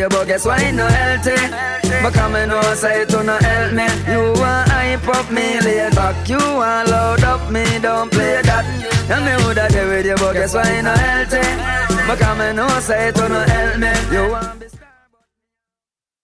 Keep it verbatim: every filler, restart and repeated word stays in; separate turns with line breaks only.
you, but guess why it no healthy? Because me know say it no help me. You want hype up me, lay back. You want load up me, don't play that. And me woulda there with you, but guess why it no healthy? Because me know say it no help me. You want